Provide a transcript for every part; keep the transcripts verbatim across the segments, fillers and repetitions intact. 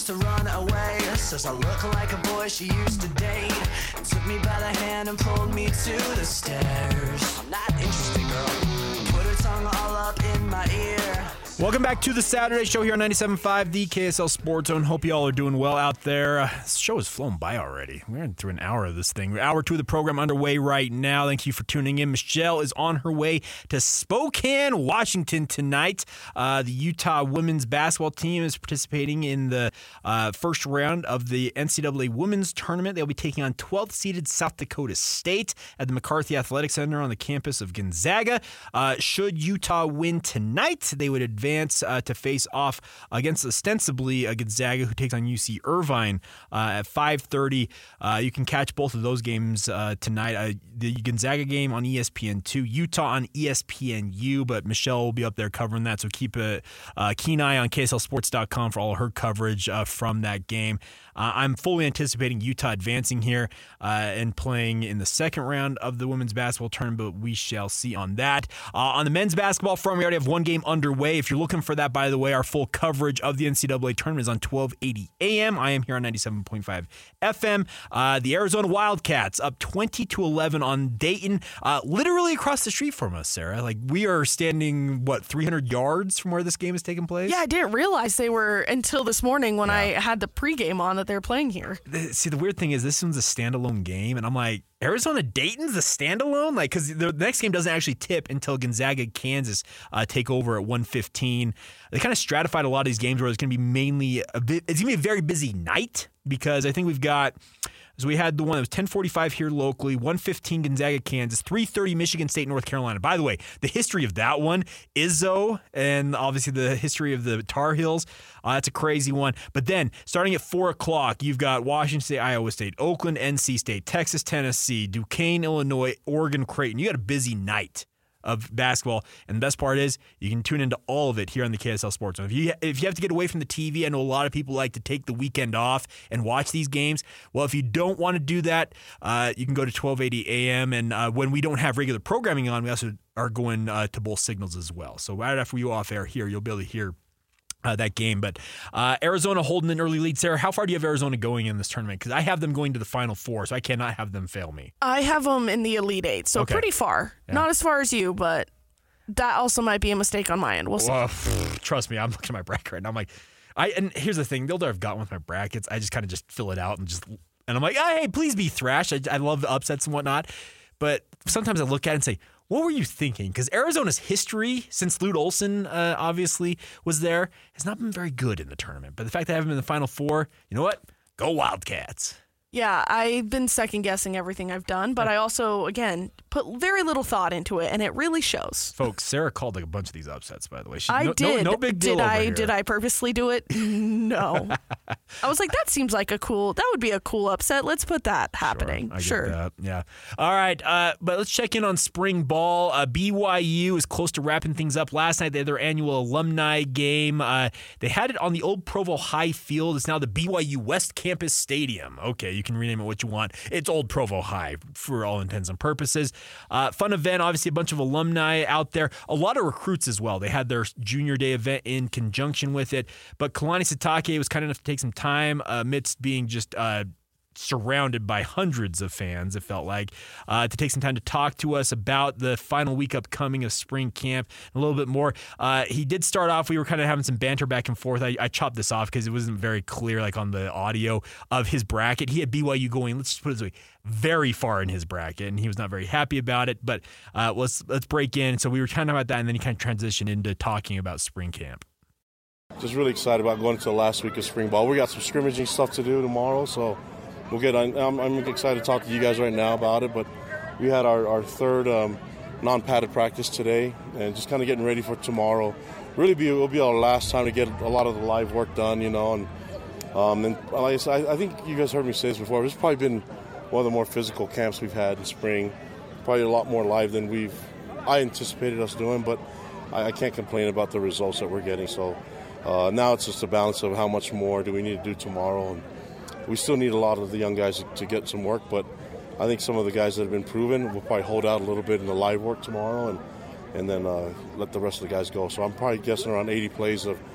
to run away. Says I look like a boy she used to date. Took me by the hand and pulled me to the stairs. I'm not interested, girl. Put her tongue all up in my ear. Welcome back to the Saturday Show here on ninety-seven point five, the K S L Sports Zone. Hope you all are doing well out there. Uh, this show has flown by already. We're in through an hour of this thing. Hour two of the program underway right now. Thank you for tuning in. Michelle is on her way to Spokane, Washington tonight. Uh, the Utah women's basketball team is participating in the uh, first round of the N C double A women's tournament. They'll be taking on twelfth-seeded South Dakota State at the McCarthy Athletic Center on the campus of Gonzaga. Uh, should Utah win tonight, they would advance Uh, to face off against ostensibly uh, Gonzaga, who takes on U C Irvine uh, at five thirty. Uh, you can catch both of those games uh, tonight. Uh, the Gonzaga game on E S P N two, Utah on E S P N U, but Michelle will be up there covering that, so keep a uh, keen eye on K S L sports dot com for all of her coverage uh, from that game. Uh, I'm fully anticipating Utah advancing here uh, and playing in the second round of the women's basketball tournament, but we shall see on that. Uh, on the men's basketball front, we already have one game underway. If you're looking for that, by the way, our full coverage of the N C double A tournament is on twelve eighty A M. I am here on ninety-seven point five F M. Uh, the Arizona Wildcats up twenty to eleven on Dayton, uh, literally across the street from us, Sarah. Like, we are standing, what, three hundred yards from where this game is taking place? Yeah, I didn't realize they were until this morning when yeah. I had the pregame on that they're playing here. See, the weird thing is this one's a standalone game, and I'm like, Arizona Dayton's a standalone? Like, because the next game doesn't actually tip until Gonzaga, Kansas uh, take over at one fifteen. They kind of stratified a lot of these games where it's going to be mainly a bit, it's going to be a very busy night, because I think we've got, so we had the one that was ten forty-five here locally, one fifteen Gonzaga, Kansas, three thirty Michigan State, North Carolina. By the way, the history of that one, Izzo, and obviously the history of the Tar Heels, uh, that's a crazy one. But then, starting at four o'clock, you've got Washington State, Iowa State, Oakland, N C State, Texas, Tennessee, Duquesne, Illinois, Oregon, Creighton. You got a busy night of basketball, and the best part is you can tune into all of it here on the K S L Sports Zone. If you if you have to get away from the T V, I know a lot of people like to take the weekend off and watch these games. Well, if you don't want to do that, uh, you can go to twelve eighty A M, and uh, when we don't have regular programming on, we also are going uh, to both signals as well. So right after we off air here, you'll be able to hear Uh, that game. But uh, Arizona holding an early lead. Sarah, how far do you have Arizona going in this tournament? Because I have them going to the Final Four, so I cannot have them fail me. I have them in the Elite Eight, so okay. Pretty far. Yeah. Not as far as you, but that also might be a mistake on my end. We'll see. Well, trust me, I'm looking at my bracket right now. I'm like, I and here's the thing. They'll never have gotten with my brackets. I just kind of just fill it out and just, and I'm like, oh, hey, please be thrashed. I, I love the upsets and whatnot. But sometimes I look at it and say, what were you thinking? Because Arizona's history, since Lute Olson uh, obviously was there, has not been very good in the tournament. But the fact that I have them in the Final Four, you know what? Go Wildcats. Yeah, I've been second-guessing everything I've done, but I also, again, put very little thought into it, and it really shows. Folks, Sarah called like a bunch of these upsets, by the way. She, I no, did. No, no big deal did over I, here. Did I purposely do it? No. I was like, that seems like a cool, that would be a cool upset. Let's put that happening. Sure. I sure. Get that. Yeah. All right, uh, but let's check in on spring ball. Uh, B Y U is close to wrapping things up. Last night, they had their annual alumni game. Uh, they had it on the old Provo High Field. It's now the B Y U West Campus Stadium. Okay, you can rename it what you want. It's old Provo High for all intents and purposes. Uh, fun event, obviously a bunch of alumni out there. A lot of recruits as well. They had their junior day event in conjunction with it. But Kalani Sitake was kind enough to take some time uh, amidst being just uh, surrounded by hundreds of fans, it felt like, uh, to take some time to talk to us about the final week upcoming of spring camp and a little bit more. Uh, he did start off, we were kind of having some banter back and forth. I, I chopped this off because it wasn't very clear, like on the audio of his bracket. He had B Y U going, let's just put it this way, very far in his bracket, and he was not very happy about it. But uh, let's let's break in. So we were kind of about that, and then he kind of transitioned into talking about spring camp. Just really excited about going to the last week of spring ball. We got some scrimmaging stuff to do tomorrow, so we'll get on. I'm, I'm excited to talk to you guys right now about it, but we had our, our third um, non-padded practice today, and just kind of getting ready for tomorrow. Really, be it'll be our last time to get a lot of the live work done, you know. And um, and like I said, I, I think you guys heard me say this before. It's probably been one of the more physical camps we've had in spring. Probably a lot more live than we've I anticipated us doing, but I, I can't complain about the results that we're getting. So uh, now it's just a balance of how much more do we need to do tomorrow. And we still need a lot of the young guys to get some work, but I think some of the guys that have been proven will probably hold out a little bit in the live work tomorrow and and then uh, let the rest of the guys go. So I'm probably guessing around eighty plays of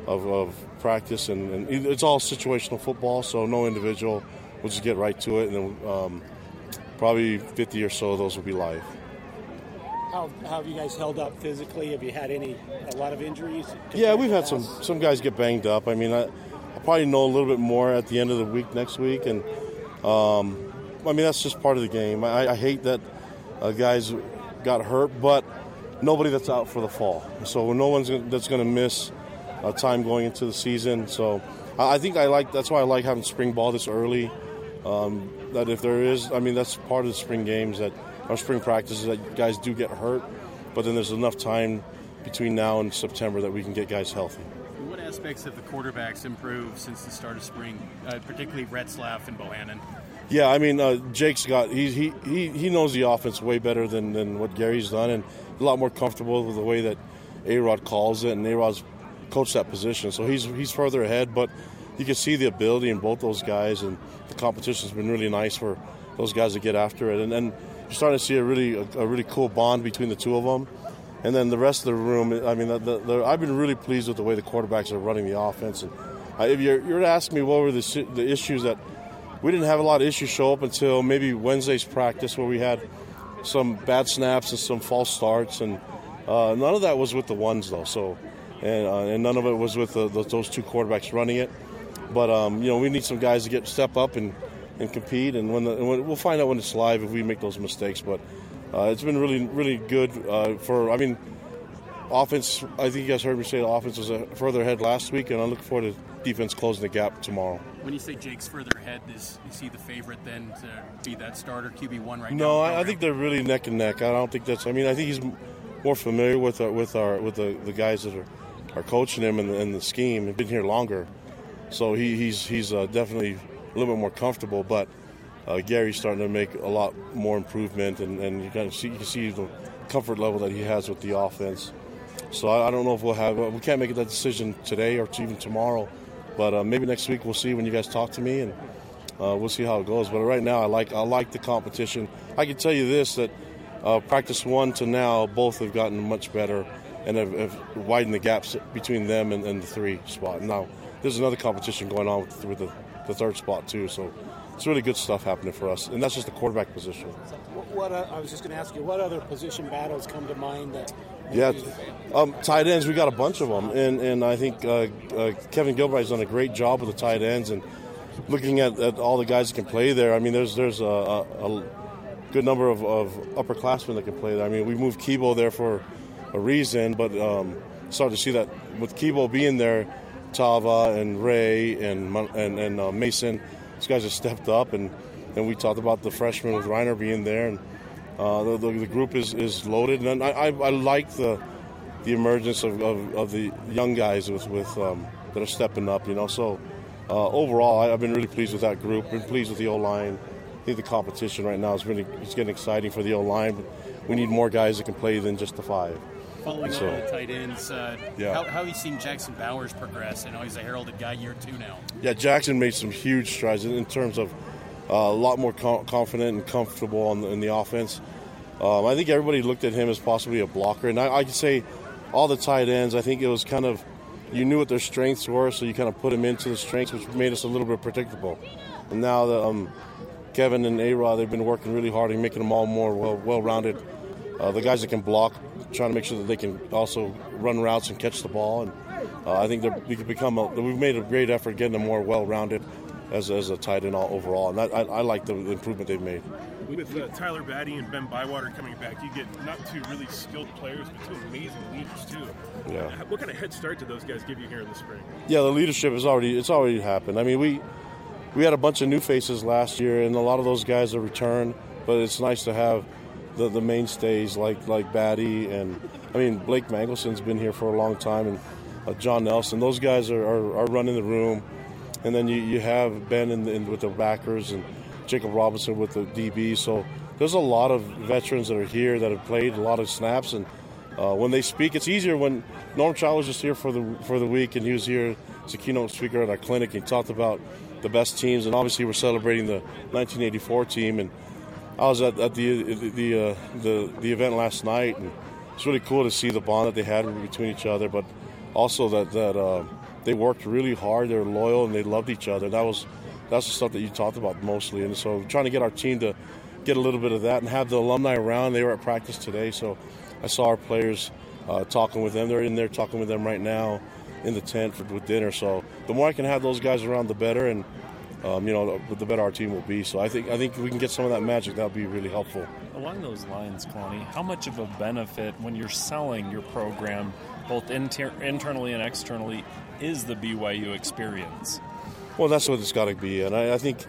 of, of practice, and, and it's all situational football, so no individual. We'll just get right to it, and then um, probably fifty or so of those will be live. How, how have you guys held up physically? Have you had any a lot of injuries? Yeah, we've had some some guys get banged up. I mean, I, I'll probably know a little bit more at the end of the week next week, and um, I mean that's just part of the game. I, I hate that uh, guys got hurt, but nobody that's out for the fall. So no one's gonna, that's going to miss uh, time going into the season. So I, I think I like that's why I like having spring ball this early. Um, that if there is, I mean that's part of the spring games that. Our spring practices that guys do get hurt, but then there's enough time between now and September that we can get guys healthy. What aspects of the quarterbacks improved since the start of spring, uh, particularly Retzlaff and Bohannon? Yeah, I mean, uh, Jake's got he, he he he knows the offense way better than, than what Gary's done, and a lot more comfortable with the way that A-Rod calls it, and A-Rod's coached that position, so he's he's further ahead. But you can see the ability in both those guys, and the competition's been really nice for those guys to get after it, and then. You're starting to see a really a, a really cool bond between the two of them, and then the rest of the room. I mean, the, the, the, I've been really pleased with the way the quarterbacks are running the offense. And uh, if you're, you're asking me what were the the issues that we didn't have a lot of issues show up until maybe Wednesday's practice where we had some bad snaps and some false starts, and uh, none of that was with the ones though. So, and uh, and none of it was with the, the, those two quarterbacks running it. But um, you know, we need some guys to get step up and. and compete, and when, the, when we'll find out when it's live if we make those mistakes. But uh, it's been really, really good uh, for. I mean, offense. I think you guys heard me say the offense was a further ahead last week, and I look forward to defense closing the gap tomorrow. When you say Jake's further ahead, is is he the favorite then to be that starter Q B one right now? No, I, I think they're really neck and neck. I don't think that's. I mean, I think he's more familiar with our, with our with the, the guys that are, are coaching him and the, and the scheme. He's been here longer, so he, he's he's uh, definitely. A little bit more comfortable, but uh, Gary's starting to make a lot more improvement, and, and you can see you can see the comfort level that he has with the offense. So I, I don't know if we'll have we can't make that decision today or even tomorrow, but uh, maybe next week we'll see when you guys talk to me, and uh, we'll see how it goes. But right now, I like I like the competition. I can tell you this that uh, practice one to now, both have gotten much better and have, have widened the gaps between them and, and the three spot. Now there's another competition going on with, with the. the third spot too, so it's really good stuff happening for us, and that's just the quarterback position. What, what uh, I was just going to ask you, what other position battles come to mind that? Yeah, um, tight ends, we got a bunch of them, and and I think uh, uh, Kevin Gilbride's done a great job with the tight ends, and looking at, at all the guys that can play there. I mean, there's there's a, a, a good number of, of upperclassmen that can play there. I mean, we moved Kibo there for a reason, but um, started to see that with Kibo being there. Tava and Ray and and, and uh, Mason, these guys have stepped up, and, and we talked about the freshmen with Reiner being there, and uh, the, the, the group is, is loaded, and I, I, I like the the emergence of, of, of the young guys with, with um, that are stepping up, you know. So uh, overall, I, I've been really pleased with that group. Been pleased with the O-line. I think the competition right now is really it's getting exciting for the O-line, but we need more guys that can play than just the five. Following so, on the tight ends, uh, yeah. how, how have you seen Jackson Bowers progress? I know he's a heralded guy year two now. Yeah, Jackson made some huge strides in, in terms of uh, a lot more com- confident and comfortable in the, in the offense. Um, I think everybody looked at him as possibly a blocker, and I, I could say all the tight ends, I think it was kind of, you knew what their strengths were, so you kind of put them into the strengths, which made us a little bit predictable. And now the, um, Kevin and A-Rod, they've been working really hard and making them all more well, well-rounded. Uh, the guys that can block, trying to make sure that they can also run routes and catch the ball. And uh, I think we could become a, we've made a great effort getting them more well-rounded as, as a tight end all overall. And that, I, I like the improvement they've made. With uh, Tyler Batty and Ben Bywater coming back, you get not two really skilled players, but two amazing leaders too. Yeah. Uh, what kind of head start did those guys give you here in the spring? Yeah, the leadership is already it's already happened. I mean, we we had a bunch of new faces last year, and a lot of those guys have returned. But it's nice to have the, the mainstays like like Batty and I mean Blake Mangelson's been here for a long time, and uh, John Nelson. Those guys are, are, are running the room, and then you, you have Ben in, in with the backers and Jacob Robinson with the D B. So there's a lot of veterans that are here that have played a lot of snaps, and uh, when they speak, it's easier. When Norm Chow was just here for the for the week, and he was here as a keynote speaker at our clinic. He talked about the best teams, and obviously we're celebrating the nineteen eighty-four team. And I was at, at the the the, uh, the the event last night, and it's really cool to see the bond that they had between each other, but also that that uh, they worked really hard. They were loyal and they loved each other. That was that's the stuff that you talked about mostly. And so trying to get our team to get a little bit of that and have the alumni around. They were at practice today, so I saw our players uh, talking with them. They're in there talking with them right now in the tent for, with dinner. So the more I can have those guys around, the better, and um, you know, the, the better our team will be. So I think I think we can get some of that magic. That'll be really helpful. Along those lines, Kalani, how much of a benefit when you're selling your program, both inter- internally and externally, is the B Y U experience? Well, that's what it's got to be, and I, I think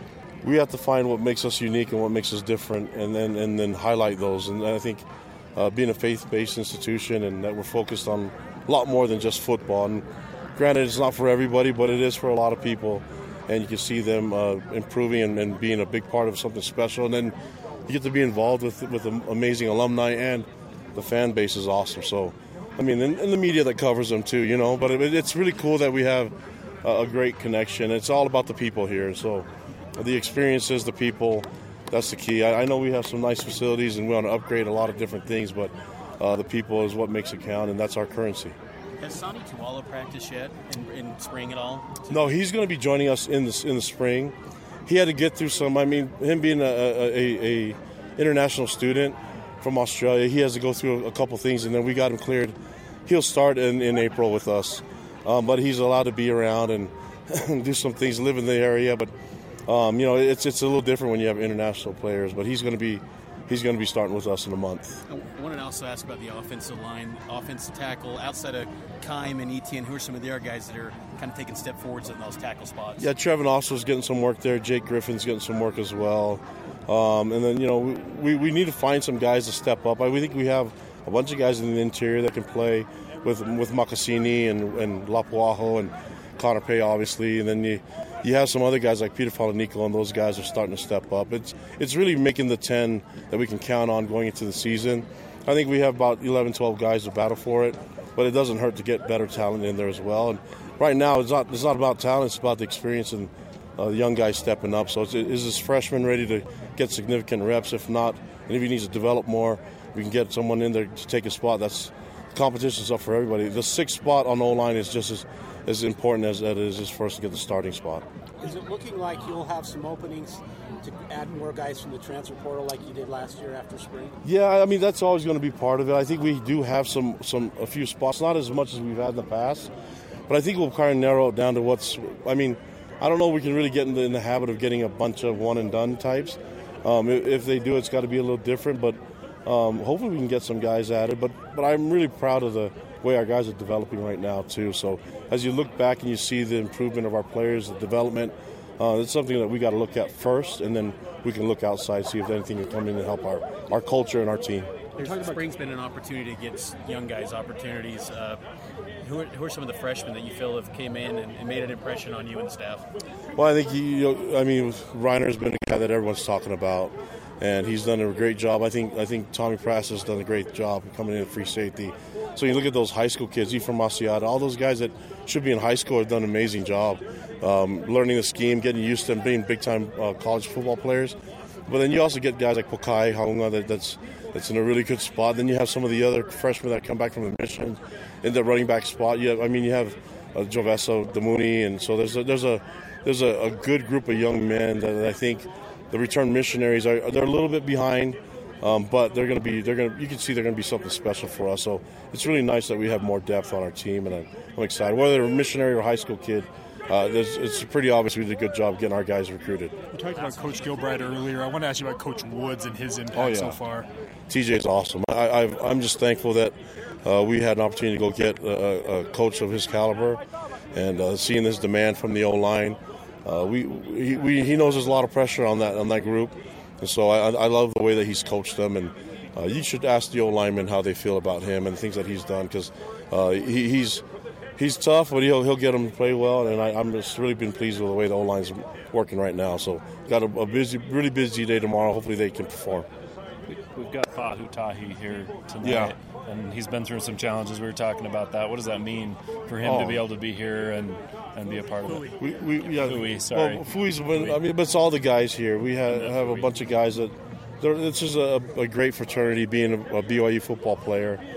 we have to find what makes us unique and what makes us different, and then and then highlight those. And I think uh, being a faith-based institution and that we're focused on a lot more than just football. And granted, it's not for everybody, but it is for a lot of people. And you can see them uh, improving and, and being a big part of something special. And then you get to be involved with with amazing alumni, and the fan base is awesome. So, I mean, and, and the media that covers them too, you know. But it, it's really cool that we have a, a great connection. It's all about the people here. So the experiences, the people, that's the key. I, I know we have some nice facilities and we want to upgrade a lot of different things, but uh, the people is what makes it count, and that's our currency. Has Sonny Tuala practiced yet in, in spring at all? No, he's going to be joining us in the in the spring. He had to get through some. I mean, him being a, a, a international student from Australia, he has to go through a, a couple things, and then we got him cleared. He'll start in, in April with us, um, but he's allowed to be around and, and do some things, live in the area. But um, you know, it's it's a little different when you have international players. But he's going to be. He's going to be starting with us in a month. I wanted to also ask about the offensive line, offensive tackle, outside of Keim and Etienne. Who are some of the other guys that are kind of taking step forwards in those tackle spots? Yeah, Trevin Osso's getting some work there. Jake Griffin's getting some work as well. Um, and then, you know, we, we need to find some guys to step up. I, we think we have a bunch of guys in the interior that can play with with Makasini and, and Lapuaho and Connor Pay, obviously. And then you you have some other guys like Peter Falanico, and those guys are starting to step up. It's it's really making the ten that we can count on going into the season. I think we have about eleven, twelve guys to battle for it, but it doesn't hurt to get better talent in there as well. And right now, it's not it's not about talent; it's about the experience and uh, the young guys stepping up. So, it's, is this freshman ready to get significant reps? If not, and if he needs to develop more, we can get someone in there to take a spot. That's competition's up for everybody. The sixth spot on the O-line is just as as important as that is just for us to get the starting spot. Is it looking like you'll have some openings to add more guys from the transfer portal like you did last year after spring? Yeah, I mean, that's always going to be part of it. I think we do have some, some a few spots, not as much as we've had in the past, but I think we'll kind of narrow it down to what's, I mean, I don't know if we can really get in the, in the habit of getting a bunch of one-and-done types. Um, if, if they do, it's got to be a little different, but um, hopefully we can get some guys added. But, but I'm really proud of the way our guys are developing right now too. So as you look back and you see the improvement of our players, the development, uh, it's something that we got to look at first, and then we can look outside, see if anything can come in and help our, our culture and our team. Spring's been an opportunity to get young guys opportunities. Uh, who, are, who are some of the freshmen that you feel have came in and, and made an impression on you and the staff? Well, I think he, you know, I mean, Reiner's been a guy that everyone's talking about, and he's done a great job. I think I think Tommy Prass has done a great job coming in at free safety. So you look at those high school kids, Ephraim Asiata, all those guys that should be in high school have done an amazing job, um, learning the scheme, getting used to them, being big-time uh, college football players. But then you also get guys like Pokai Haunga that, that's that's in a really good spot. Then you have some of the other freshmen that come back from the mission in the running back spot. You have, I mean, you have uh, Joveso, Damuni, and so there's a, there's a there's a, a good group of young men that I think the return missionaries are they're a little bit behind. Um, but they're going to be, they're going to, you can see they're going to be something special for us. So it's really nice that we have more depth on our team, and I'm, I'm excited. Whether they're a missionary or a high school kid, uh, it's pretty obvious we did a good job getting our guys recruited. We talked about Coach Gilbride earlier. I want to ask you about Coach Woods and his impact oh, yeah. so far. T J's awesome. I, I've, I'm just thankful that uh, we had an opportunity to go get a, a coach of his caliber, and uh, seeing this demand from the O-line. Uh, we, he, we, he knows there's a lot of pressure on that on that group. And so I, I love the way that he's coached them, and uh, you should ask the O-linemen how they feel about him and things that he's done, because uh, he, he's he's tough, but he'll he'll get them to play well. And I, I'm just really been pleased with the way the O-line's working right now. So got a, a busy, really busy day tomorrow. Hopefully they can perform. We've got Fahu Tahi here tonight, yeah. and he's been through some challenges. We were talking about that. What does that mean for him oh. to be able to be here and, and be a part of it? We, we, yeah, Fui, sorry. Well, Fui's been, I mean, but it's all the guys here. We have, have a bunch of guys that, this is a, a great fraternity, being a, a B Y U football player.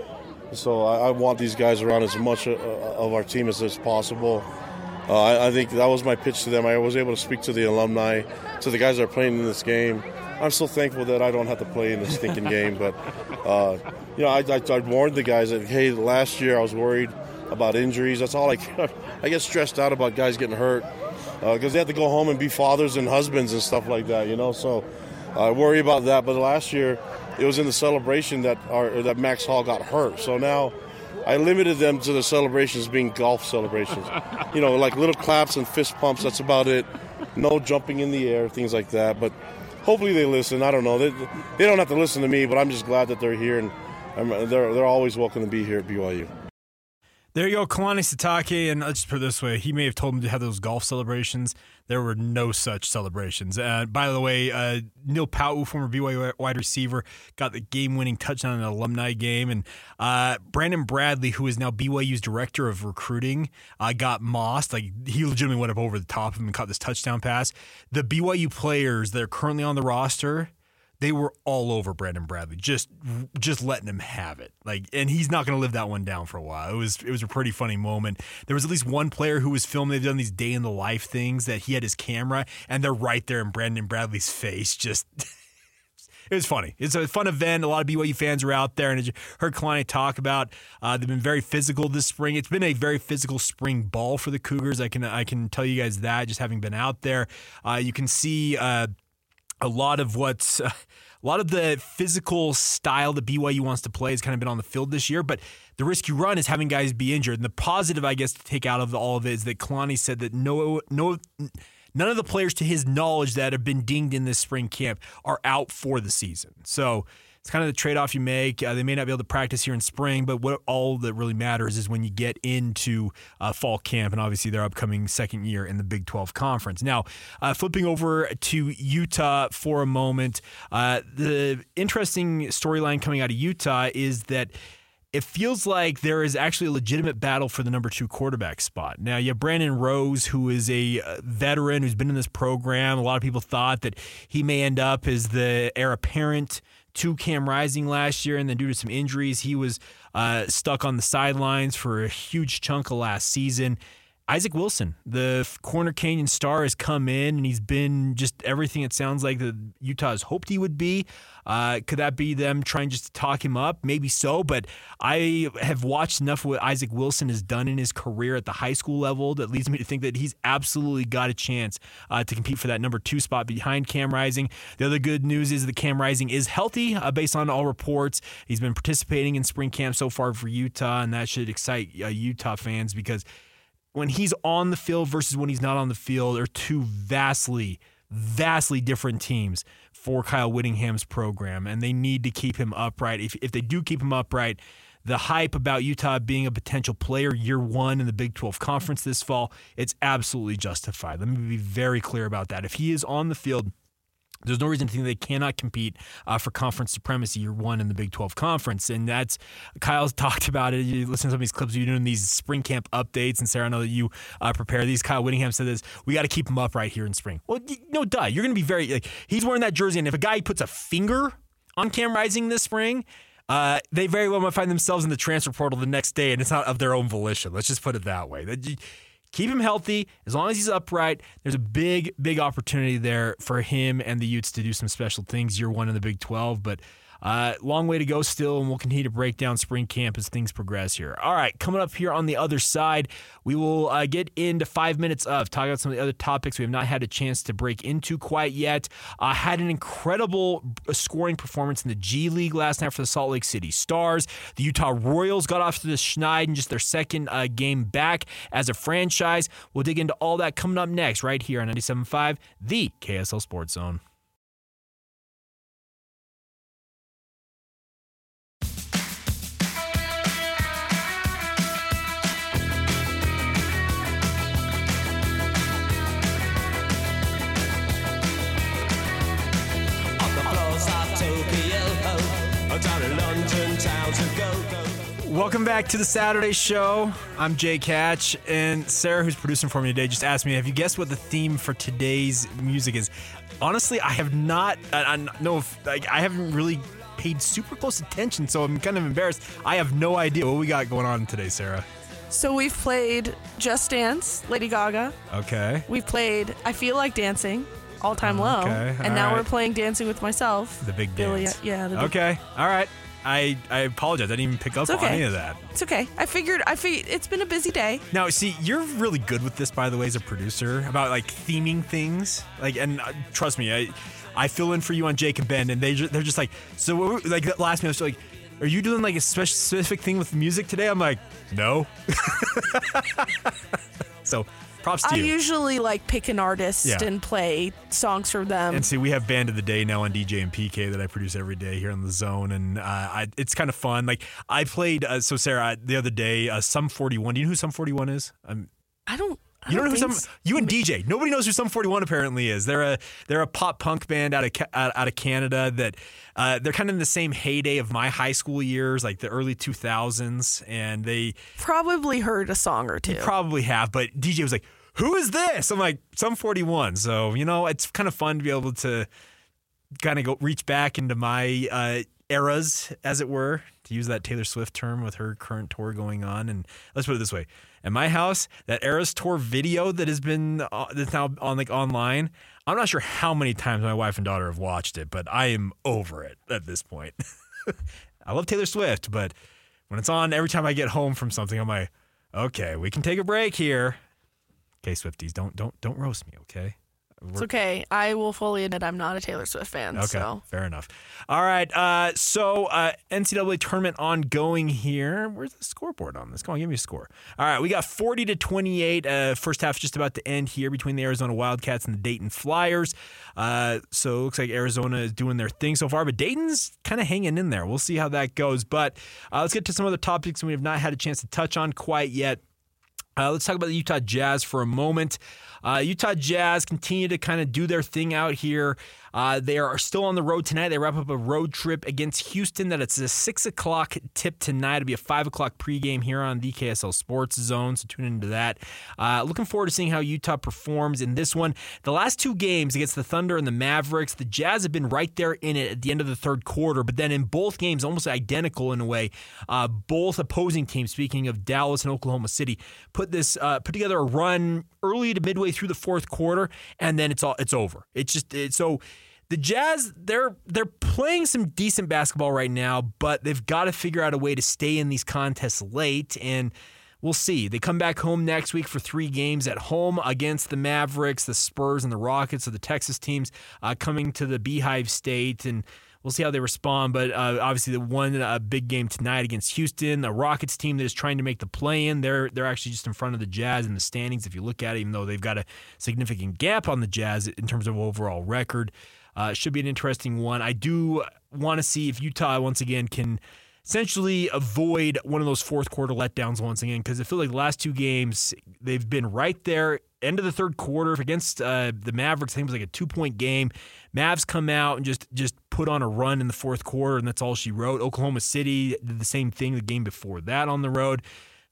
So I, I want these guys around as much uh, of our team as, as possible. Uh, I, I think that was my pitch to them. I was able to speak to the alumni, to the guys that are playing in this game. I'm so thankful that I don't have to play in this stinking game. But, uh, you know, I, I, I warned the guys that, hey, last year I was worried about injuries. That's all I I get stressed out about guys getting hurt because uh, they have to go home and be fathers and husbands and stuff like that, you know. So I worry about that. But last year it was in the celebration that our, that Max Hall got hurt. So now I limited them to the celebrations being golf celebrations. You know, like little claps and fist pumps, that's about it. No jumping in the air, things like that. But hopefully they listen. I don't know. They, they don't have to listen to me, but I'm just glad that they're here, and I'm, they're, they're always welcome to be here at B Y U. There you go, Kalani Sitake, and let's just put it this way. He may have told him to have those golf celebrations. There were no such celebrations. Uh, by the way, uh, Neil Pau'u, former B Y U wide receiver, got the game-winning touchdown in an alumni game. And uh, Brandon Bradley, who is now B Y U's director of recruiting, uh, got mossed. Like, he legitimately went up over the top of him and caught this touchdown pass. The B Y U players that are currently on the roster, they were all over Brandon Bradley, just just letting him have it. Like, and he's not going to live that one down for a while. It was it was a pretty funny moment. There was at least one player who was filming. They've done these day in the life things that he had his camera, and they're right there in Brandon Bradley's face. Just it was funny. It's a fun event. A lot of B Y U fans are out there, and as you heard Kalani talk about, uh, they've been very physical this spring. It's been a very physical spring ball for the Cougars. I can I can tell you guys that just having been out there. Uh, you can see. Uh, A lot of what's uh, a lot of the physical style that B Y U wants to play has kind of been on the field this year, but the risk you run is having guys be injured. And the positive, I guess, to take out of all of it is that Kalani said that no, no, none of the players, to his knowledge, that have been dinged in this spring camp are out for the season. So it's kind of the trade-off you make. Uh, they may not be able to practice here in spring, but what all that really matters is when you get into uh, fall camp and obviously their upcoming second year in the Big twelve Conference. Now, uh, flipping over to Utah for a moment, uh, the interesting storyline coming out of Utah is that it feels like there is actually a legitimate battle for the number two quarterback spot. Now, you have Brandon Rose, who is a veteran who's been in this program. A lot of people thought that he may end up as the heir apparent to Cam Rising last year, and then due to some injuries, he was uh, stuck on the sidelines for a huge chunk of last season. Isaac Wilson, the corner Canyon star, has come in, and he's been just everything it sounds like that Utah has hoped he would be. Uh, could that be them trying just to talk him up? Maybe so, but I have watched enough of what Isaac Wilson has done in his career at the high school level that leads me to think that he's absolutely got a chance uh, to compete for that number two spot behind Cam Rising. The other good news is that Cam Rising is healthy uh, based on all reports. He's been participating in spring camp so far for Utah, and that should excite uh, Utah fans because when he's on the field versus when he's not on the field are two vastly, vastly different teams for Kyle Whittingham's program, and they need to keep him upright. If if they do keep him upright, the hype about Utah being a potential player year one in the Big twelve Conference this fall, it's absolutely justified. Let me be very clear about that. If he is on the field, there's no reason to think they cannot compete uh, for conference supremacy year one in the Big twelve Conference. And that's, Kyle's talked about it. You listen to some of these clips, you're doing these spring camp updates, and Sarah, I know that you uh, prepare these. Kyle Whittingham said this, we got to keep him up right here in spring. Well, no, duh. You're going to be very, like, he's wearing that jersey, and if a guy puts a finger on Cam Rising this spring, uh, they very well might find themselves in the transfer portal the next day, and it's not of their own volition. Let's just put it that way. That, keep him healthy. As long as he's upright, there's a big, big opportunity there for him and the Utes to do some special things year one in the Big twelve. But uh, long way to go still, and we'll continue to break down spring camp as things progress here. All right, coming up here on the other side, we will uh, get into five minutes of talking about some of the other topics we have not had a chance to break into quite yet. Uh, had an incredible scoring performance in the G League last night for the Salt Lake City Stars. The Utah Royals got off to the schneid in just their second uh, game back as a franchise. We'll dig into all that coming up next right here on ninety-seven point five, the K S L Sports Zone. Welcome back to the Saturday show. I'm Jake Hatch, and Sarah, who's producing for me today, just asked me, have you guessed what the theme for today's music is? Honestly, I have not. I, I know if like, I haven't really paid super close attention, so I'm kind of embarrassed. I have no idea what we got going on today, Sarah. So we've played Just Dance, Lady Gaga. Okay. We've played I Feel Like Dancing, All Time Low. Okay, and all now right. we're playing Dancing with Myself. The big Billie- dance. yeah. The big, Okay. All right. I, I apologize. I didn't even pick up It's okay. on any of that. It's okay. I figured, I figured it's been a busy day. Now, see, you're really good with this, by the way, as a producer, about like theming things. Like, and uh, trust me, I, I fill in for you on Jake and Ben, and they ju- they're just like, so what, like that last minute, I was like, are you doing like a spe- specific thing with music today? I'm like, no. So, props to I you. usually like pick an artist Yeah. and play songs for them. And see, we have Band of the Day now on D J and P K that I produce every day here on the Zone, and uh, I, it's kind of fun. Like I played, uh, so Sarah, the other day, uh, Sum forty-one. Do you know who Sum forty-one is? Um, I don't. I you don't know who think Sum? s- You and D J. Nobody knows who Sum forty-one apparently is. They're a they're a pop punk band out of Ca- out, out of Canada that uh, they're kind of in the same heyday of my high school years, like the early two thousands, and they Probably heard a song or two. probably have. But D J was like, who is this? I'm like, Sum forty-one. So, you know, it's kind of fun to be able to kind of go reach back into my uh, eras, as it were, to use that Taylor Swift term with her current tour going on. And let's put it this way. At my house, that Eras Tour video that has been uh, that's now on like online, I'm not sure how many times my wife and daughter have watched it, but I am over it at this point. I love Taylor Swift, but when it's on every time I get home from something, I'm like, okay, we can take a break here. Okay, Swifties, don't don't don't roast me, okay? It's okay. I will fully admit I'm not a Taylor Swift fan. Okay, So fair enough. All right, uh, so uh, N C double A tournament ongoing here. Where's the scoreboard on this? Come on, give me a score. All right, we got forty to twenty-eight. Uh, first half just about to end here between the Arizona Wildcats and the Dayton Flyers. Uh, so it looks like Arizona is doing their thing so far, but Dayton's kind of hanging in there. We'll see how that goes. But uh, let's get to some other topics we have not had a chance to touch on quite yet. Uh, let's talk about the Utah Jazz for a moment. Uh, Utah Jazz continue to kind of do their thing out here. Uh, they are still on the road tonight. They wrap up a road trip against Houston. That it's a six o'clock tip tonight. It'll be a five o'clock pregame here on the K S L Sports Zone, so tune into that. Uh, looking forward to seeing how Utah performs in this one. The last two games against the Thunder and the Mavericks, the Jazz have been right there in it at the end of the third quarter, but then in both games, almost identical in a way, uh, both opposing teams, speaking of Dallas and Oklahoma City, put this uh, put together a run early to midway through the fourth quarter, and then it's all it's over. It's just it's so the Jazz they're they're playing some decent basketball right now, but they've got to figure out a way to stay in these contests late, and we'll see. They come back home next week for three games at home against the Mavericks, the Spurs, and the Rockets, so the Texas teams uh, coming to the Beehive State, and we'll see how they respond, but uh, obviously the one uh, big game tonight against Houston, a Rockets team that is trying to make the play-in. They're they're actually just in front of the Jazz in the standings if you look at it, even though they've got a significant gap on the Jazz in terms of overall record. Uh, should be an interesting one. I do want to see if Utah once again can essentially avoid one of those fourth quarter letdowns once again, because I feel like the last two games they've been right there. End of the third quarter against uh, the Mavericks, I think it was like a two-point game. Mavs come out and just just put on a run in the fourth quarter, and that's all she wrote. Oklahoma City did the same thing the game before that on the road.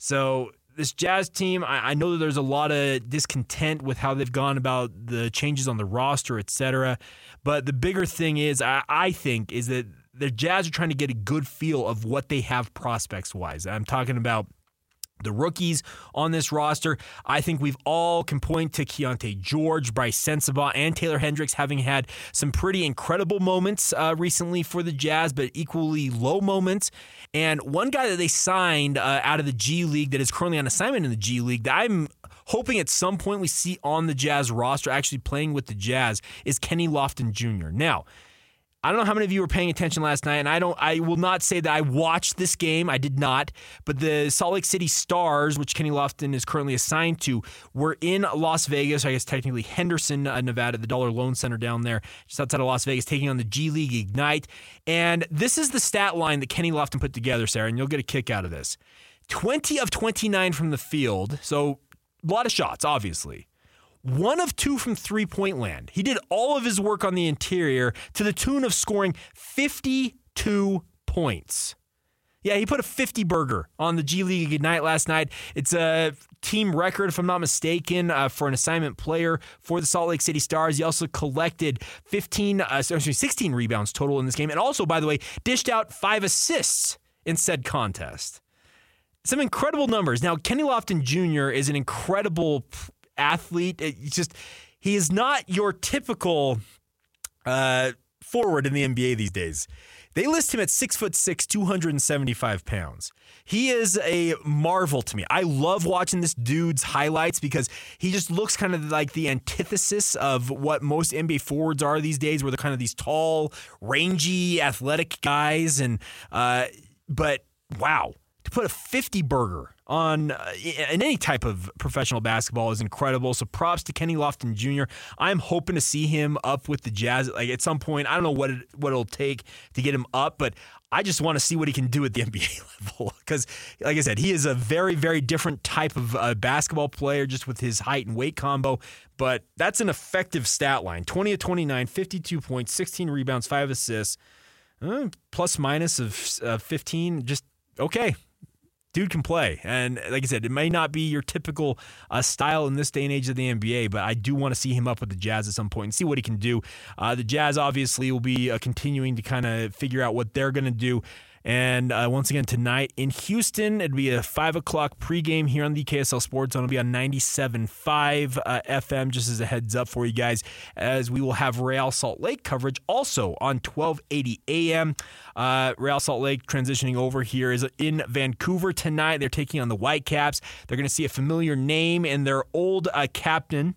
So this Jazz team, I, I know that there's a lot of discontent with how they've gone about the changes on the roster, et cetera. But the bigger thing is, I, I think, is that the Jazz are trying to get a good feel of what they have prospects-wise. I'm talking about the rookies on this roster. I think we've all can point to Keontae George, Bryce Sensabaugh, and Taylor Hendricks having had some pretty incredible moments uh, recently for the Jazz, but equally low moments. And one guy that they signed uh, out of the G League that is currently on assignment in the G League that I'm hoping at some point we see on the Jazz roster actually playing with the Jazz is Kenny Lofton Junior Now, I don't know how many of you were paying attention last night, and I don't. I will not say that I watched this game. I did not. But the Salt Lake City Stars, which Kenny Lofton is currently assigned to, were in Las Vegas, I guess technically Henderson, uh, Nevada, the Dollar Loan Center down there, just outside of Las Vegas, taking on the G League Ignite. And this is the stat line that Kenny Lofton put together, Sarah, and you'll get a kick out of this. twenty of twenty-nine from the field, so a lot of shots, obviously. One of two from three-point land. He did all of his work on the interior to the tune of scoring fifty-two points. Yeah, he put a fifty burger on the G League Ignite last night. It's a team record, if I'm not mistaken, uh, for an assignment player for the Salt Lake City Stars. He also collected fifteen, uh, sorry, sixteen rebounds total in this game, and also, by the way, dished out five assists in said contest. Some incredible numbers. Now, Kenny Lofton Junior is an incredible athlete. It's just he is not your typical uh, forward in the N B A these days. They list him at six foot six, two hundred seventy-five pounds. He is a marvel to me. I love watching this dude's highlights because he just looks kind of like the antithesis of what most N B A forwards are these days, where they're kind of these tall, rangy, athletic guys. And uh, but wow, to put a fifty burger on uh, in any type of professional basketball is incredible. So props to Kenny Lofton Junior I'm hoping to see him up with the Jazz like at some point. I don't know what it, what it'll take to get him up, but I just want to see what he can do at the N B A level because, like I said, he is a very, very different type of uh, basketball player just with his height and weight combo. But that's an effective stat line. twenty of twenty-nine, fifty-two points, sixteen rebounds, five assists, uh, plus minus of uh, fifteen. Just okay. Dude can play. And like I said, it may not be your typical uh, style in this day and age of the N B A, but I do want to see him up with the Jazz at some point and see what he can do. Uh, the Jazz obviously will be uh, continuing to kind of figure out what they're going to do. And uh, once again, tonight in Houston, it'll be a five o'clock pregame here on the K S L Sports Zone. It'll be on ninety-seven point five uh, F M, just as a heads up for you guys, as we will have Real Salt Lake coverage also on twelve eighty A M. Uh, Real Salt Lake transitioning over here is in Vancouver tonight. They're taking on the Whitecaps. They're going to see a familiar name in their old uh, captain,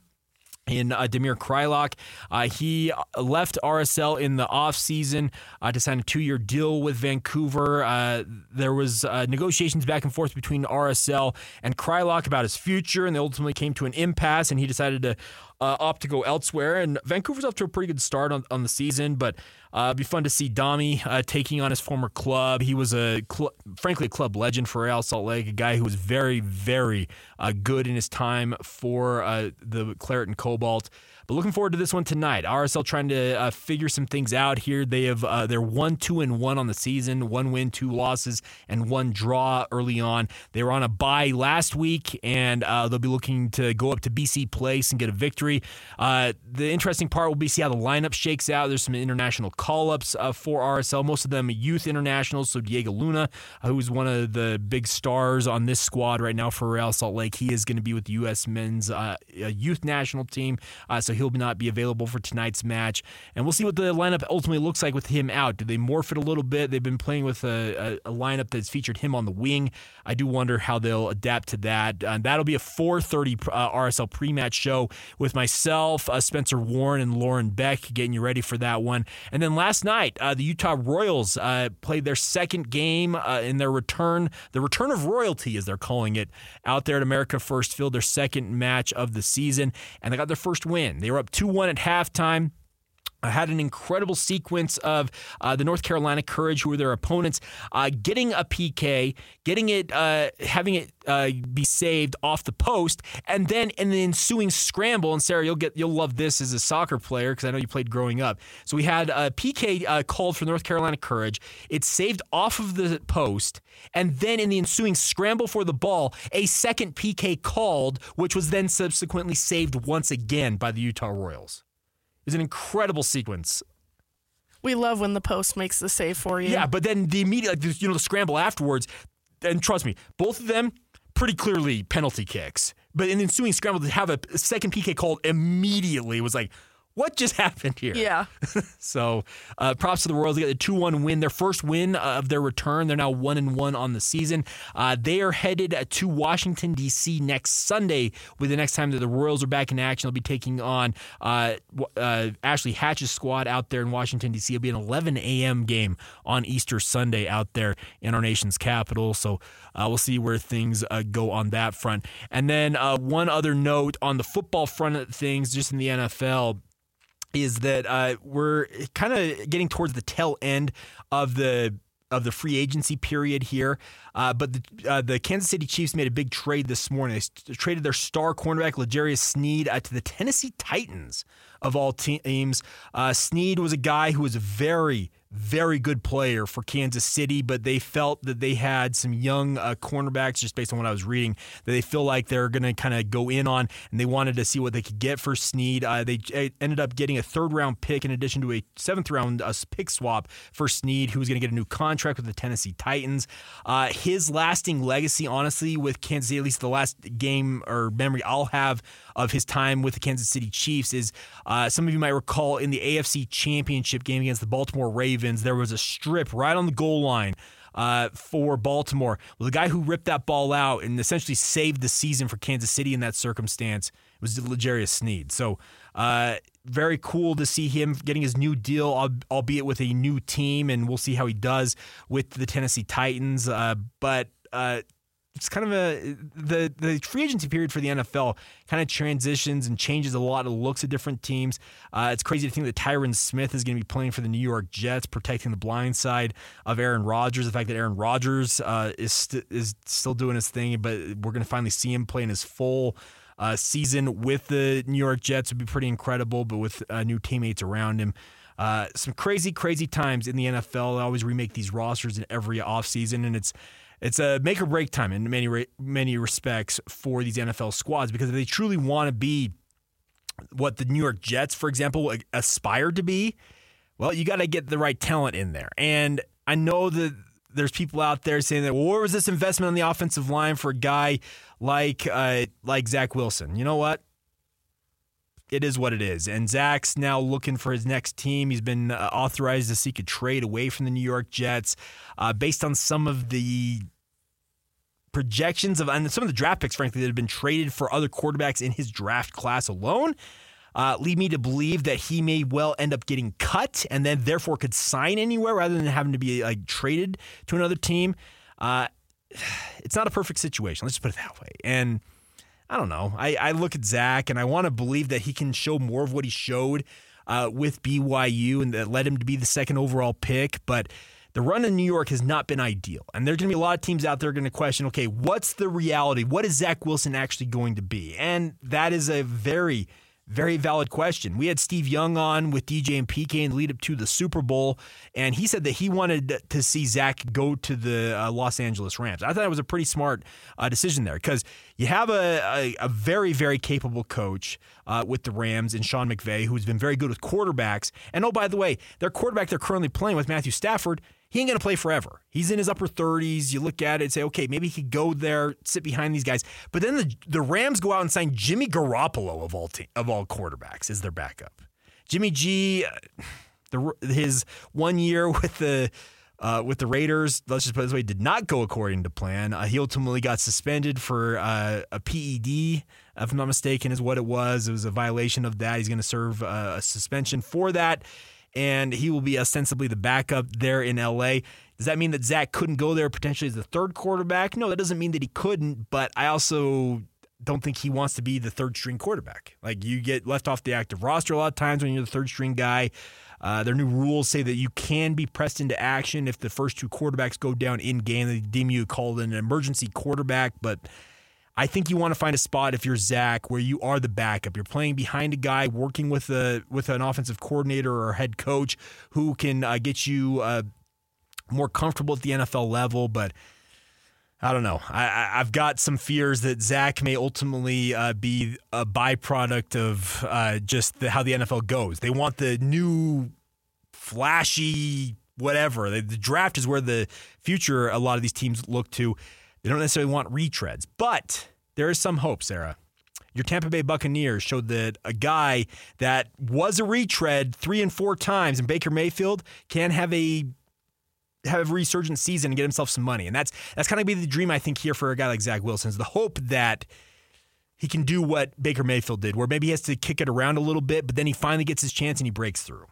in uh, Damir Kreilach. Uh, he left R S L in the offseason uh, to sign a two-year deal with Vancouver. Uh, there was uh, negotiations back and forth between R S L and Kreilach about his future, and they ultimately came to an impasse, and he decided to uh, opt to go elsewhere. And Vancouver's off to a pretty good start on, on the season, but uh, it'd be fun to see Dami uh, taking on his former club. He was, a cl- frankly, a club legend for Real Salt Lake, a guy who was very, very uh, good in his time for uh, the Claret and Cobalt. But looking forward to this one tonight. R S L trying to uh, figure some things out here. They have uh, they're one, two, and one on the season. One win, two losses, and one draw early on. They were on a bye last week, and uh, they'll be looking to go up to B C Place and get a victory. Uh, the interesting part will be see how the lineup shakes out. There's some international call-ups uh, for R S L. Most of them youth internationals. So Diego Luna, uh, who's one of the big stars on this squad right now for Real Salt Lake, he is going to be with the U S men's uh, youth national team. Uh, so he'll not be available for tonight's match. And we'll see what the lineup ultimately looks like with him out. Do they morph it a little bit? They've been playing with a, a, a lineup that's featured him on the wing. I do wonder how they'll adapt to that. Uh, that'll be a four thirty uh, R S L pre-match show with myself, uh, Spencer Warren, and Lauren Beck getting you ready for that one. And then last night, uh, the Utah Royals uh, played their second game uh, in their return, the return of royalty, as they're calling it, out there at America First Field, their second match of the season, and they got their first win. They were up two one at halftime. I had an incredible sequence of uh, the North Carolina Courage, who were their opponents, uh, getting a P K, getting it, uh, having it uh, be saved off the post, and then in the ensuing scramble. And Sarah, you'll get, you'll love this as a soccer player because I know you played growing up. So we had a P K uh, called for North Carolina Courage. It's saved off of the post, and then in the ensuing scramble for the ball, a second P K called, which was then subsequently saved once again by the Utah Royals. It was an incredible sequence. We love when the post makes the save for you. Yeah, but then the immediate, like, you know, the scramble afterwards, and trust me, both of them pretty clearly penalty kicks. But in the ensuing scramble, to have a second P K called immediately was like, what just happened here? Yeah. So uh, props to the Royals. They got the two one win, their first win of their return. They're now one and one on the season. Uh, they are headed to Washington, D C next Sunday with the next time that the Royals are back in action. They'll be taking on uh, uh, Ashley Hatch's squad out there in Washington, D C. It'll be an eleven a.m. game on Easter Sunday out there in our nation's capital. So uh, we'll see where things uh, go on that front. And then uh, one other note on the football front of things, just in the N F L, is that uh, we're kind of getting towards the tail end of the of the free agency period here. Uh, but the, uh, the Kansas City Chiefs made a big trade this morning. They st- traded their star cornerback, L'Jarius Sneed, uh, to the Tennessee Titans, of all te- teams. Uh, Sneed was a guy who was very, very good player for Kansas City, but they felt that they had some young uh, cornerbacks, just based on what I was reading, that they feel like they're going to kind of go in on, and they wanted to see what they could get for Snead. Uh, they ended up getting a third-round pick in addition to a seventh-round uh, pick swap for Snead, who was going to get a new contract with the Tennessee Titans. Uh, his lasting legacy, honestly, with Kansas City, at least the last game or memory I'll have of his time with the Kansas City Chiefs, is uh, some of you might recall in the A F C Championship game against the Baltimore Ravens, there was a strip right on the goal line uh, for Baltimore. Well, the guy who ripped that ball out and essentially saved the season for Kansas City in that circumstance was L'Jarius Snead. So uh, very cool to see him getting his new deal, albeit with a new team, and we'll see how he does with the Tennessee Titans. Uh, but uh, it's kind of a the the free agency period for the N F L kind of transitions and changes a lot of looks of different teams. Uh, it's crazy to think that Tyron Smith is going to be playing for the New York Jets, protecting the blind side of Aaron Rodgers. The fact that Aaron Rodgers uh, is st- is still doing his thing, but we're going to finally see him play in his full uh, season with the New York Jets would be pretty incredible. But with uh, new teammates around him. Uh, some crazy, crazy times in the N F L. They always remake these rosters in every offseason, and it's It's a make or break time in many many respects for these N F L squads, because if they truly want to be what the New York Jets, for example, aspire to be, well, you got to get the right talent in there. And I know that there's people out there saying that, well, where was this investment on the offensive line for a guy like uh, like Zach Wilson? You know what? It is what it is. And Zach's now looking for his next team. He's been uh, authorized to seek a trade away from the New York Jets uh, based on some of the projections of and some of the draft picks, frankly, that have been traded for other quarterbacks in his draft class alone. Uh, lead me to believe that he may well end up getting cut and then therefore could sign anywhere rather than having to be like traded to another team. Uh, it's not a perfect situation. Let's just put it that way. And I don't know. I, I look at Zach and I want to believe that he can show more of what he showed uh, with B Y U and that led him to be the second overall pick. But the run in New York has not been ideal. And there are going to be a lot of teams out there going to question, okay, what's the reality? What is Zach Wilson actually going to be? And that is a very, very valid question. We had Steve Young on with D J and P K in the lead up to the Super Bowl, and he said that he wanted to see Zach go to the uh, Los Angeles Rams. I thought it was a pretty smart uh, decision there, because you have a, a, a very, very capable coach uh, with the Rams in Sean McVay, who's been very good with quarterbacks. And oh, by the way, their quarterback they're currently playing with, Matthew Stafford, he ain't going to play forever. He's in his upper thirties. You look at it and say, okay, maybe he could go there, sit behind these guys. But then the the Rams go out and sign Jimmy Garoppolo of all te- of all quarterbacks as their backup. Jimmy G, the his one year with the uh, with the Raiders, let's just put it this way, did not go according to plan. Uh, he ultimately got suspended for uh, a P E D, if I'm not mistaken, is what it was. It was a violation of that. He's going to serve uh, a suspension for that. And he will be ostensibly the backup there in L A. Does that mean that Zach couldn't go there potentially as the third quarterback? No, that doesn't mean that he couldn't, but I also don't think he wants to be the third string quarterback. Like, you get left off the active roster a lot of times when you're the third string guy. Uh, their new rules say that you can be pressed into action if the first two quarterbacks go down in game. They deem you called an emergency quarterback, but I think you want to find a spot if you're Zach where you are the backup. You're playing behind a guy, working with a with an offensive coordinator or head coach who can uh, get you uh, more comfortable at the N F L level. But I don't know. I, I've got some fears that Zach may ultimately uh, be a byproduct of uh, just the, how the N F L goes. They want the new, flashy whatever. The, the draft is where the future a lot of these teams look to. They don't necessarily want retreads, but there is some hope, Sarah. Your Tampa Bay Buccaneers showed that a guy that was a retread three and four times in Baker Mayfield can have a have a resurgent season and get himself some money. And that's that's kind of be the dream, I think, here for a guy like Zach Wilson, is the hope that he can do what Baker Mayfield did, where maybe he has to kick it around a little bit, but then he finally gets his chance and he breaks through.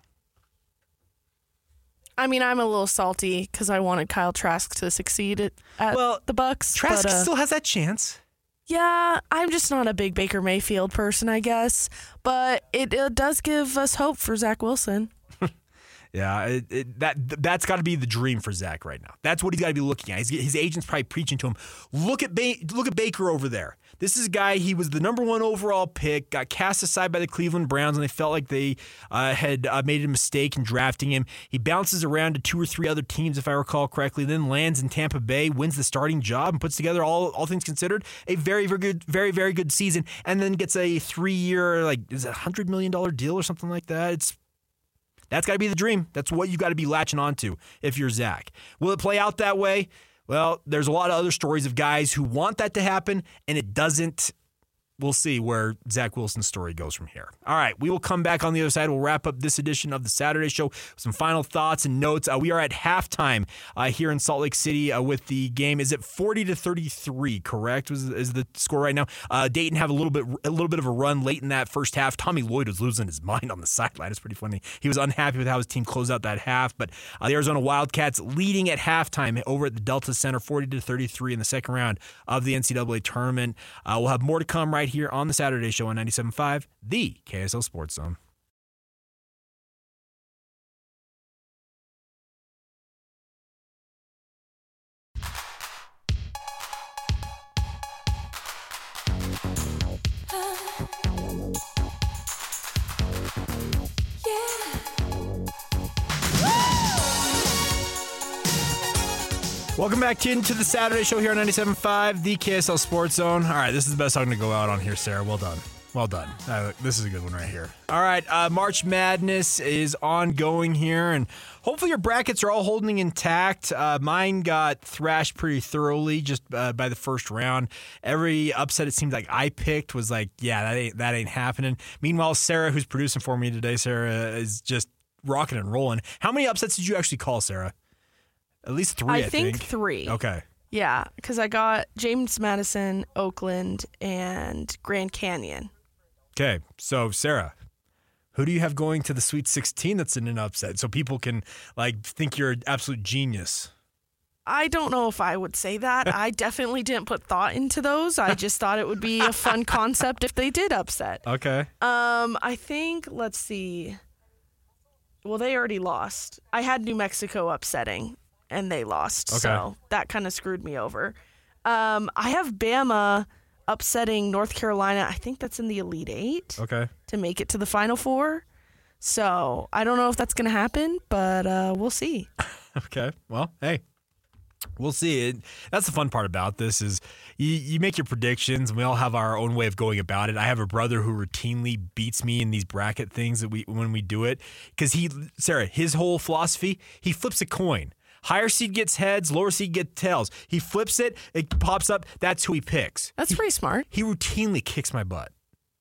I mean, I'm a little salty because I wanted Kyle Trask to succeed at, at well, the Bucs. Trask but, uh, still has that chance. Yeah, I'm just not a big Baker Mayfield person, I guess. But it, it does give us hope for Zach Wilson. Yeah, it, it, that that's got to be the dream for Zach right now. That's what he's got to be looking at. His, his agent's probably preaching to him. Look at ba- look at Baker over there. This is a guy. He was the number one overall pick. Got cast aside by the Cleveland Browns, and they felt like they uh, had uh, made a mistake in drafting him. He bounces around to two or three other teams, if I recall correctly. Then lands in Tampa Bay, wins the starting job, and puts together all all things considered a very very good very very good season. And then gets a three year like is it a hundred million dollar deal or something like that. It's That's got to be the dream. That's what you got to be latching onto if you're Zach. Will it play out that way? Well, there's a lot of other stories of guys who want that to happen, and it doesn't. We'll see where Zach Wilson's story goes from here. All right, we will come back on the other side. We'll wrap up this edition of the Saturday Show with some final thoughts and notes. Uh, we are at halftime uh, here in Salt Lake City uh, with the game. Is it forty to thirty-three? Correct? Was is the score right now? Uh, Dayton have a little bit a little bit of a run late in that first half. Tommy Lloyd was losing his mind on the sideline. It's pretty funny. He was unhappy with how his team closed out that half. But uh, the Arizona Wildcats leading at halftime over at the Delta Center, forty to thirty-three in the second round of the N C double A tournament. Uh, we'll have more to come right here on the Saturday Show on ninety-seven point five, the K S L Sports Zone. Welcome back into the Saturday Show here on ninety-seven point five, the K S L Sports Zone. All right, this is the best song to go out on here, Sarah. Well done. Well done. Uh, this is a good one right here. All right, uh, March Madness is ongoing here, and hopefully your brackets are all holding intact. Uh, mine got thrashed pretty thoroughly just uh, by the first round. Every upset it seemed like I picked was like, yeah, that ain't that ain't happening. Meanwhile, Sarah, who's producing for me today, Sarah, is just rocking and rolling. How many upsets did you actually call, Sarah? At least three, I, I think. think three. Okay. Yeah, because I got James Madison, Oakland, and Grand Canyon. Okay, so Sarah, who do you have going to the Sweet sixteen that's in an upset so people can like think you're an absolute genius? I don't know if I would say that. I definitely didn't put thought into those. I just thought it would be a fun concept if they did upset. Okay. Um, I think, let's see. Well, they already lost. I had New Mexico upsetting. And they lost, okay. So that kind of screwed me over. Um, I have Bama upsetting North Carolina. I think that's in the Elite Eight. Okay. To make it to the Final Four. So I don't know if that's going to happen, but uh, we'll see. Okay. Well, hey, we'll see. It, that's the fun part about this is you, you make your predictions, and we all have our own way of going about it. I have a brother who routinely beats me in these bracket things that we when we do it because he, Sarah, his whole philosophy, he flips a coin. Higher seed gets heads, lower seed gets tails. He flips it, it pops up, that's who he picks. That's he, pretty smart. He routinely kicks my butt.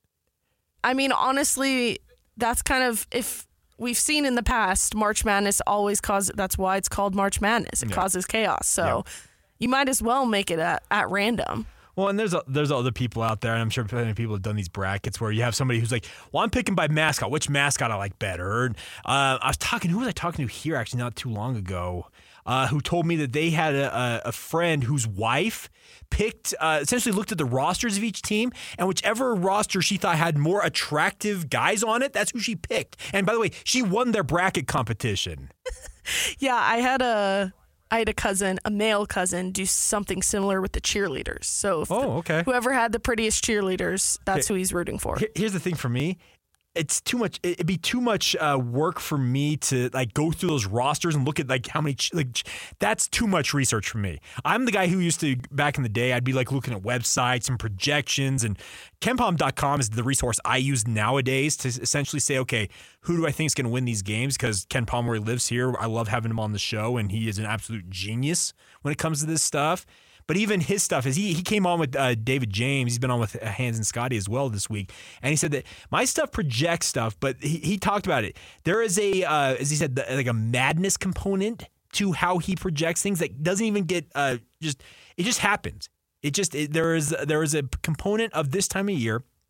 I mean, honestly, that's kind of, if we've seen in the past, March Madness always causes, that's why it's called March Madness. It yeah. causes chaos. So yeah. you might as well make it at, at random. Well, and there's a, there's other people out there, and I'm sure plenty of people have done these brackets where you have somebody who's like, well, I'm picking by mascot. Which mascot I like better? And, uh, I was talking, who was I talking to here actually not too long ago? Uh, who told me that they had a, a friend whose wife picked, uh, essentially looked at the rosters of each team, and whichever roster she thought had more attractive guys on it, that's who she picked. And by the way, she won their bracket competition. Yeah, I had a I had a cousin, a male cousin, do something similar with the cheerleaders. So if oh, okay. the, whoever had the prettiest cheerleaders, that's okay. who he's rooting for. Here's the thing for me. It's too much. It'd be too much uh, work for me to like go through those rosters and look at like how many. Like that's too much research for me. I'm the guy who used to back in the day. I'd be like looking at websites and projections, and KenPom dot com is the resource I use nowadays to essentially say, okay, who do I think is going to win these games? Because Ken Palmer lives here. I love having him on the show, and he is an absolute genius when it comes to this stuff. But even his stuff is he he came on with uh, David James. He's been on with Hans and Scotty as well this week, and he said that my stuff projects stuff, but he, he talked about it. There is a uh, as he said the, like a madness component to how he projects things that doesn't even get uh, just it just happens. It just it, there is there is a component of this time of year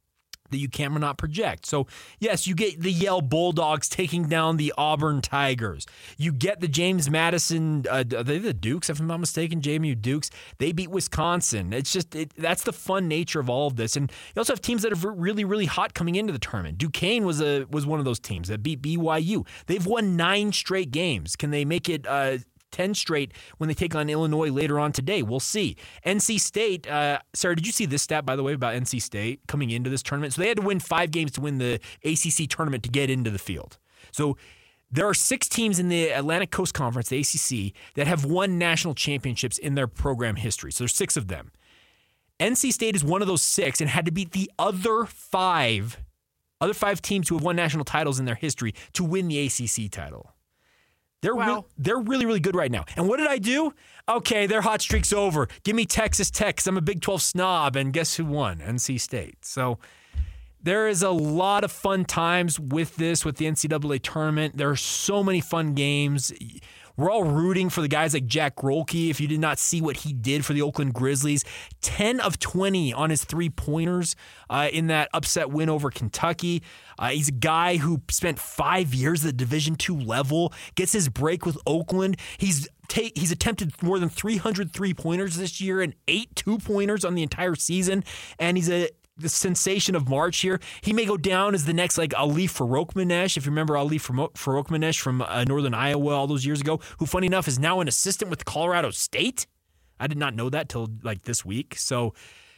that you cannot project. So, yes, you get the Yale Bulldogs taking down the Auburn Tigers. You get the James Madison, uh, are they the Dukes, if I'm not mistaken, J M U Dukes. They beat Wisconsin. It's just, it, that's the fun nature of all of this. And you also have teams that are really, really hot coming into the tournament. Duquesne was a was one of those teams that beat B Y U. They've won nine straight games. Can they make it uh, ten straight when they take on Illinois later on today? We'll see. N C State, uh, Sarah, did you see this stat, by the way, about N C State coming into this tournament? So they had to win five games to win the A C C tournament to get into the field. So there are six teams in the Atlantic Coast Conference, the A C C, that have won national championships in their program history. So there's six of them. N C State is one of those six and had to beat the other five, other five teams who have won national titles in their history to win the A C C title. They're wow. re- they're really, really good right now. And what did I do? Okay, their hot streak's over. Give me Texas Tech because I'm a Big twelve snob. And guess who won? N C State. So there is a lot of fun times with this, with the N C double A tournament. There are so many fun games. We're all rooting for the guys like Jack Rolke. If you did not see what he did for the Oakland Grizzlies, ten of twenty on his three-pointers uh, in that upset win over Kentucky. Uh, he's a guy who spent five years at the Division two level, gets his break with Oakland. He's ta- he's attempted more than three hundred three-pointers this year and eight two-pointers on the entire season, and he's a the sensation of March here. He may go down as the next like Ali Farokhmanesh, if you remember Ali Farokhmanesh from uh, Northern Iowa all those years ago, who, funny enough, is now an assistant with Colorado State. I did not know that till like this week. So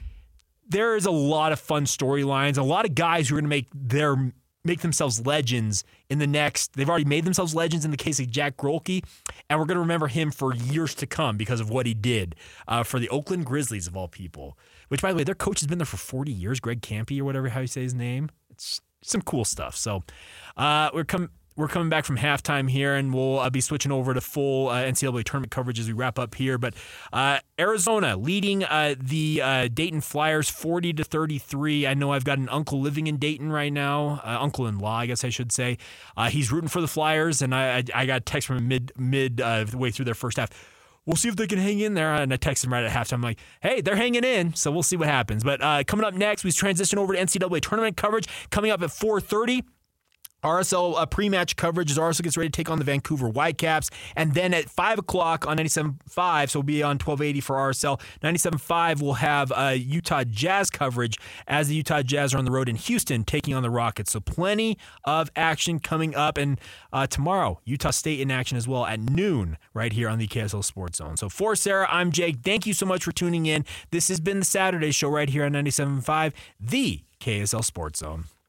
there is a lot of fun storylines, a lot of guys who are going to make their make themselves legends in the next. They've already made themselves legends in the case of Jack Rolke, and we're going to remember him for years to come because of what he did uh, for the Oakland Grizzlies of all people. Which, by the way, their coach has been there for forty years, Greg Campy or whatever, how you say his name. It's some cool stuff. So uh, we're coming we're coming back from halftime here, and we'll uh, be switching over to full uh, N C double A tournament coverage as we wrap up here. But uh, Arizona leading uh, the uh, Dayton Flyers forty to thirty-three. I know I've got an uncle living in Dayton right now, uh, uncle-in-law, I guess I should say. Uh, he's rooting for the Flyers, and I I, I got a text from him mid mid uh, way through their first half. We'll see if they can hang in there. And I texted him right at halftime. I'm like, hey, they're hanging in, so we'll see what happens. But uh, coming up next, we transition over to N C double A tournament coverage. Coming up at four thirty, R S L uh, pre-match coverage as R S L gets ready to take on the Vancouver Whitecaps. And then at five o'clock on ninety-seven point five, so we'll be on twelve eighty for R S L. ninety-seven point five will have uh, Utah Jazz coverage as the Utah Jazz are on the road in Houston taking on the Rockets. So plenty of action coming up. And uh, tomorrow, Utah State in action as well at noon right here on the K S L Sports Zone. So for Sarah, I'm Jake. Thank you so much for tuning in. This has been the Saturday Show right here on ninety-seven point five, the K S L Sports Zone.